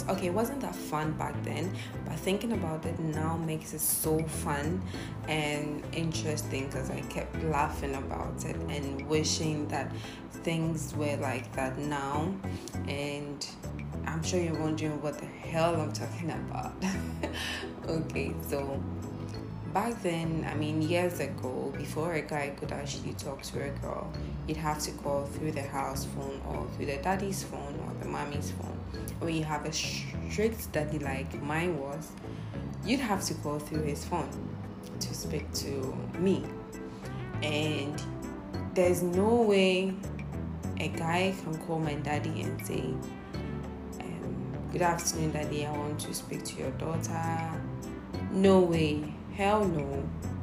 okay, it wasn't that fun back then, but thinking about it now makes it so fun and interesting because I kept laughing about it and wishing that things were like that now. And I'm sure you're wondering what the hell I'm talking about. Okay, so back then, I mean, years ago, before a guy could actually talk to a girl, you'd have to call through the house phone or through the daddy's phone or the mommy's phone. Or you have a strict daddy like mine was, you'd have to call through his phone to speak to me. And there's no way a guy can call my daddy and say, good afternoon, daddy, I want to speak to your daughter. No way. Hell no.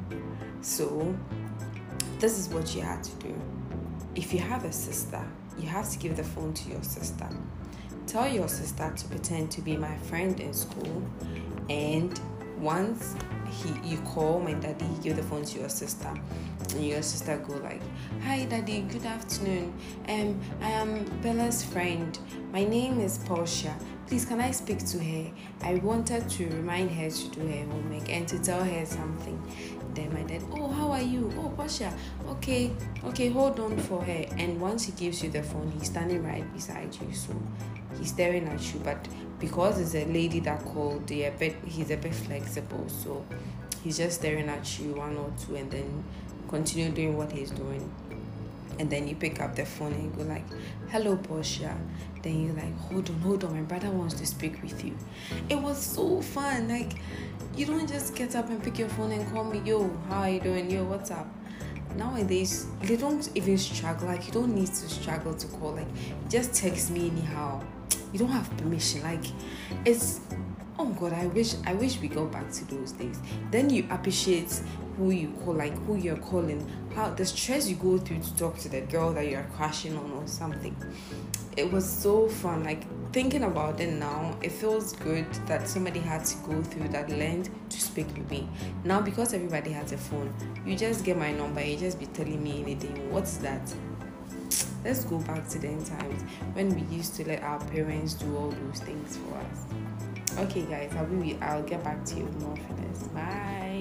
So, this is what you have to do. If you have a sister, you have to give the phone to your sister. Tell your sister to pretend to be my friend in school, and once you call my daddy, you give the phone to your sister, and your sister go like, "Hi daddy, good afternoon. I am Bella's friend. My name is Portia. Please, can I speak to her? I wanted to remind her to do her homework and to tell her something." Then my dad, "Oh, how are you? Oh, Portia. Okay, hold on for her." And once he gives you the phone, he's standing right beside you, so he's staring at you. But because it's a lady that called, he's a bit flexible, so he's just staring at you one or two, and then continue doing what he's doing. And then you pick up the phone and you go like, "Hello, Portia." Then you're like, hold on, my brother wants to speak with you. It was so fun. Like, you don't just get up and pick your phone and call me, "Yo, how are you doing? Yo, what's up?" Nowadays, they don't even struggle. Like, you don't need to struggle to call. Like, just text me anyhow. You don't have permission. Like, it's, oh God, I wish we go back to those days. Then you appreciate who you call, like who you're calling, how the stress you go through to talk to the girl that you're crashing on or something. It was so fun. Like, thinking about it now, it feels good that somebody had to go through that length to speak with me. Now, because everybody has a phone, you just get my number, you just be telling me anything. What's that? Let's go back to the times when we used to let our parents do all those things for us. Okay, guys, I'll get back to you with more for this. Bye.